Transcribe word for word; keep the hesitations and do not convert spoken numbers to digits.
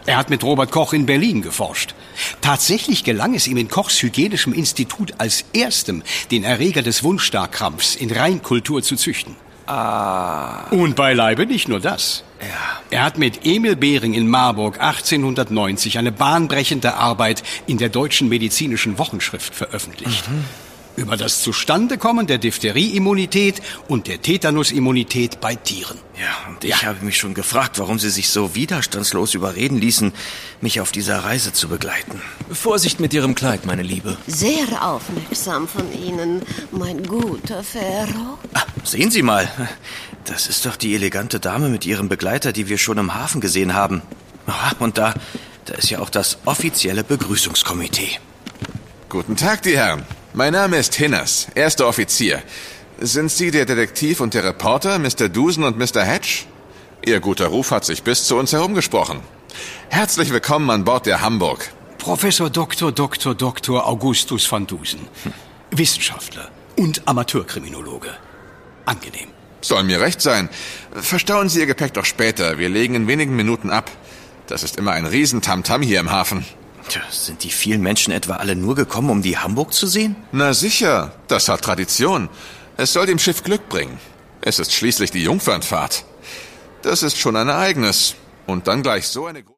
Er hat mit Robert Koch in Berlin geforscht. Tatsächlich gelang es ihm in Kochs hygienischem Institut als erstem, den Erreger des Wundstarkrampfs in Reinkultur zu züchten. Ah. Und beileibe nicht nur das. Ja. Er hat mit Emil Behring in Marburg achtzehnhundertneunzig eine bahnbrechende Arbeit in der Deutschen Medizinischen Wochenschrift veröffentlicht. Mhm. Über das Zustandekommen der Diphtherie-Immunität und der Tetanusimmunität bei Tieren. Ja, und ich ja. habe mich schon gefragt, warum Sie sich so widerstandslos überreden ließen, mich auf dieser Reise zu begleiten. Vorsicht mit Ihrem Kleid, meine Liebe. Sehr aufmerksam von Ihnen, mein guter Ferro. Ah, sehen Sie mal, das ist doch die elegante Dame mit ihrem Begleiter, die wir schon im Hafen gesehen haben. Ah, und da, da ist ja auch das offizielle Begrüßungskomitee. Guten Tag, die Herren. Mein Name ist Hinners, erster Offizier. Sind Sie der Detektiv und der Reporter, Mister Dusen und Mister Hatch? Ihr guter Ruf hat sich bis zu uns herumgesprochen. Herzlich willkommen an Bord der Hamburg. Professor Doktor Doktor Doktor Augustus van Dusen. Hm. Wissenschaftler und Amateurkriminologe. Angenehm. Soll mir recht sein. Verstauen Sie Ihr Gepäck doch später. Wir legen in wenigen Minuten ab. Das ist immer ein Riesentamtam hier im Hafen. Tja, sind die vielen Menschen etwa alle nur gekommen, um die Hamburg zu sehen? Na sicher, das hat Tradition. Es soll dem Schiff Glück bringen. Es ist schließlich die Jungfernfahrt. Das ist schon ein Ereignis. Und dann gleich so eine...